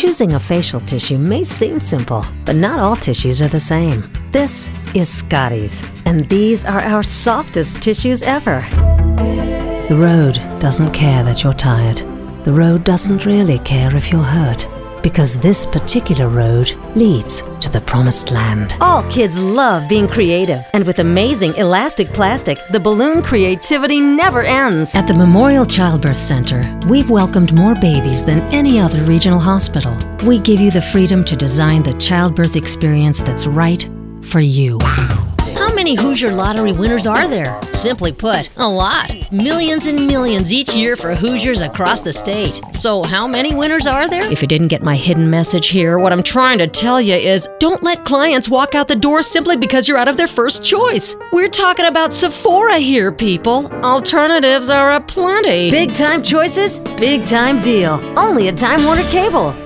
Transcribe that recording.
Choosing a facial tissue may seem simple, but not all tissues are the same. This is Scotties, and these are our softest tissues ever. The road doesn't care that you're tired. The road doesn't really care if you're hurt, because this particular road leads to the promised land. All kids love being creative, and with amazing elastic plastic, the balloon creativity never ends. At the Memorial Childbirth Center, we've welcomed more babies than any other regional hospital. We give you the freedom to design the childbirth experience that's right for you. How many Hoosier Lottery winners are there? Simply put, a lot. Millions and millions each year for Hoosiers across the state. So how many winners are there? If you didn't get my hidden message here, what I'm trying to tell you is don't let clients walk out the door simply because you're out of their first choice. We're talking about Sephora here, people. Alternatives are aplenty. Big time choices, big time deal. Only at Time Warner Cable.